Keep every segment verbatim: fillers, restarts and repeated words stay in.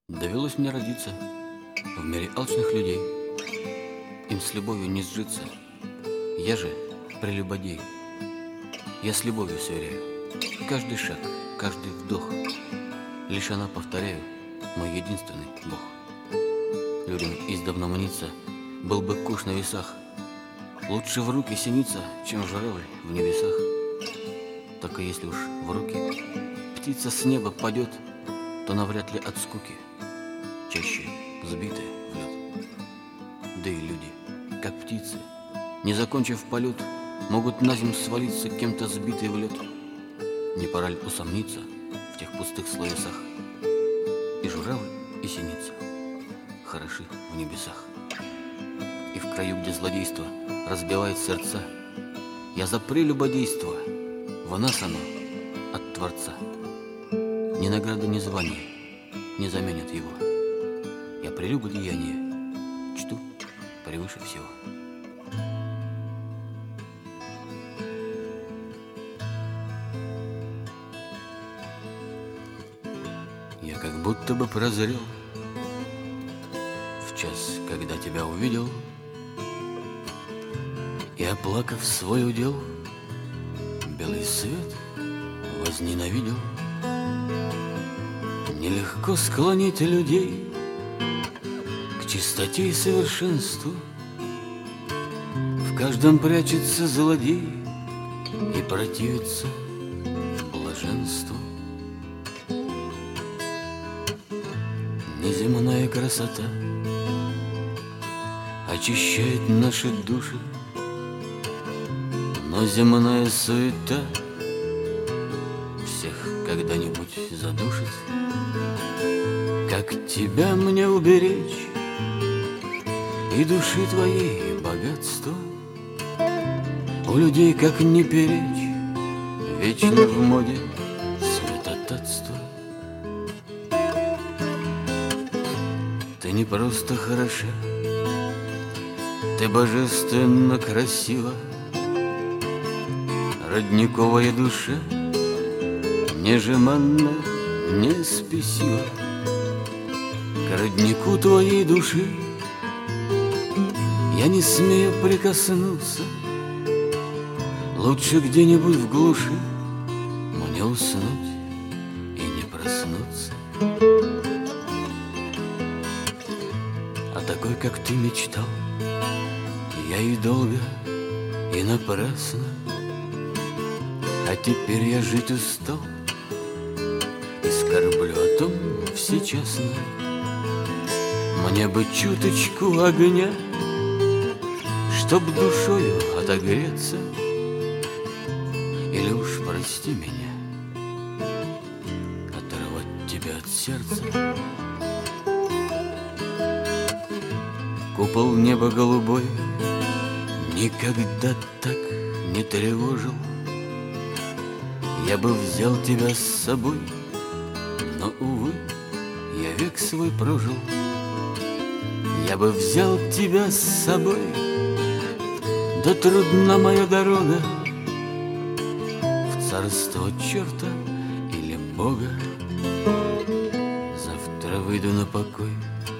Довелось мне родиться в мире алчных людей. Им с любовью не сжиться. Я же прелюбодей. Я с любовью сверяю каждый шаг, каждый вдох. Лишь она, повторяю, мой единственный Бог. Людям издавна мнится, был бы куш на весах. Лучше в руки синица, чем журавль в небесах. Только если уж в руки птица с неба падет, то навряд ли от скуки, чаще сбитая в лед. Да и люди, как птицы, не закончив полет, могут на землю свалиться, кем-то сбитые в лед. Не пора ли усомниться в тех пустых словесах? И журавль, и синица хороши в небесах. И в краю, где злодейство разбивает сердца, я за прелюбодейство, в нас оно от Творца. Ни награда, ни звание не заменят его. Я прелюбодеяние чту превыше всего. Я как будто бы прозрел в час, когда тебя увидел, и, оплакав свой удел, белый свет возненавидел. Нелегко склонить людей к чистоте и совершенству. В каждом прячется злодей и противится блаженству. Неземная красота очищает наши души, но земная суета всех когда-нибудь задушит. Как тебя мне уберечь и души твоей богатство? У людей как не перечь, вечно в моде святотатство. Ты не просто хороша, ты божественно красива. Родниковая душа нежеманно, не спесива. К роднику твоей души я не смею прикоснуться. Лучше где-нибудь в глуши мне уснуть и не проснуться. А такой, как ты, мечтал я и долго, и напрасно. А теперь я жить устал и скорблю о том всечасно. Мне бы чуточку огня, чтоб душою отогреться. Или уж прости меня, оторвать тебя от сердца. Купол неба голубой никогда так не тревожил. Я бы взял тебя с собой, но, увы, я век свой прожил. Я бы взял тебя с собой, да трудна моя дорога в царство черта или Бога. Завтра выйду на покой.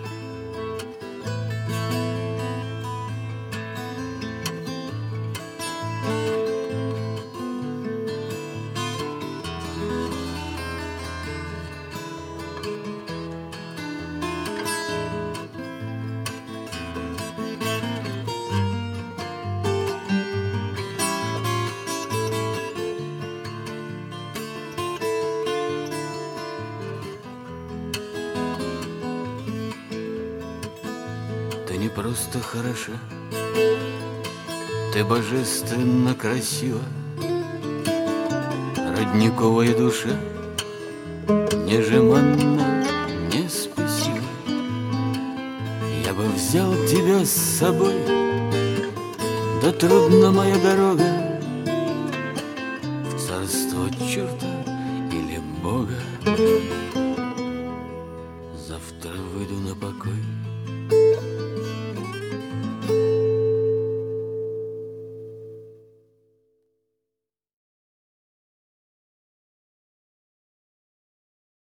Ты не просто хороша, ты божественно красива. Родниковая душа нежеманно, не спесива. Я бы взял тебя с собой, да трудна моя дорога в царство черта или Бога. Завтра выйду на покой.